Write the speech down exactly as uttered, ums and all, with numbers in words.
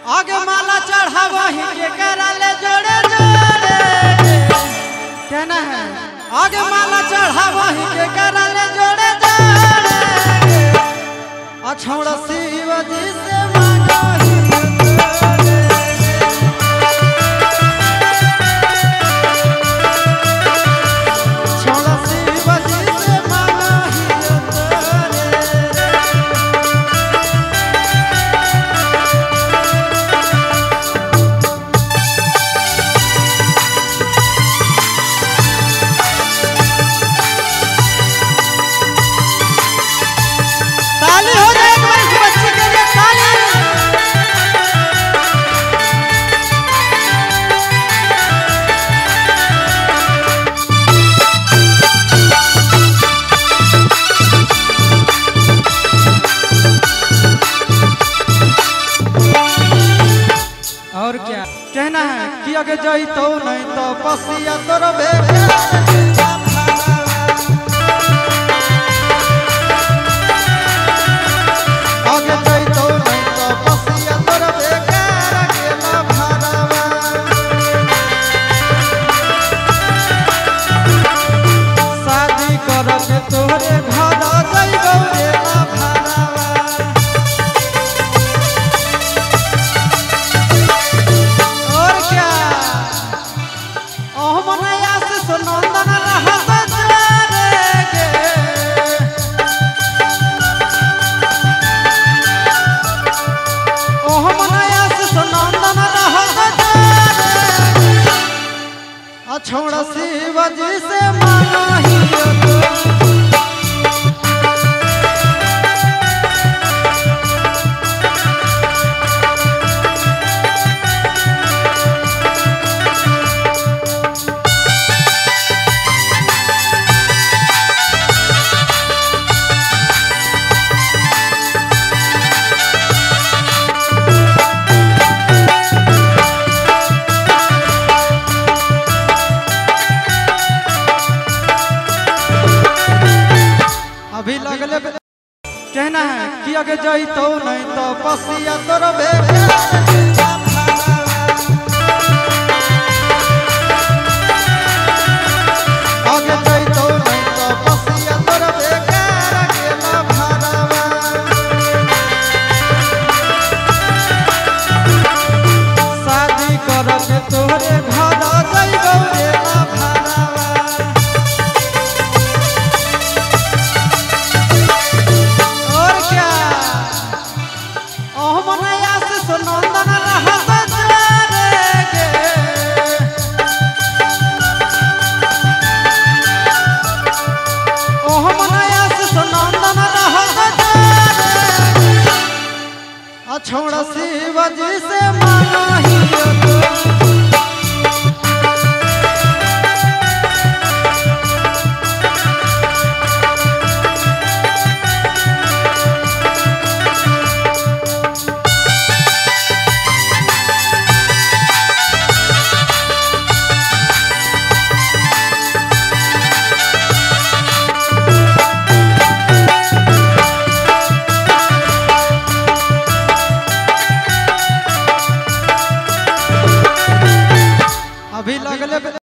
आगे माला चढ़ावा ही के करा ले जोड़े जोड़े कहना है आगे माला चढ़ावा ही के करा ले जोड़े जोड़े अछौड़ा शिव जी से मांगा ही और क्या कहना है कि आगे जाई तो नहीं तो पसिया तोर आगे जाई तो नहीं तो पसिया तोर बेकार गेला भरावा शादी कर के तोरे घर जाइबो गेला भरावा नंदन रहत गे ओह मनया से नंदन रहत अछौड़ा शिव जी से मांगही अभी लगले कहना है कि आगे जाई तो नहीं तो पसिया तोर आगे जाई तो नहीं तो पसिया तोर बेकार गेला भरावा शादी कर के तोरे घर जाइबो गेला भरावा नंदन रहत गे ओह मनया से नंदन रहत अछौड़ा शिव जी से मांगही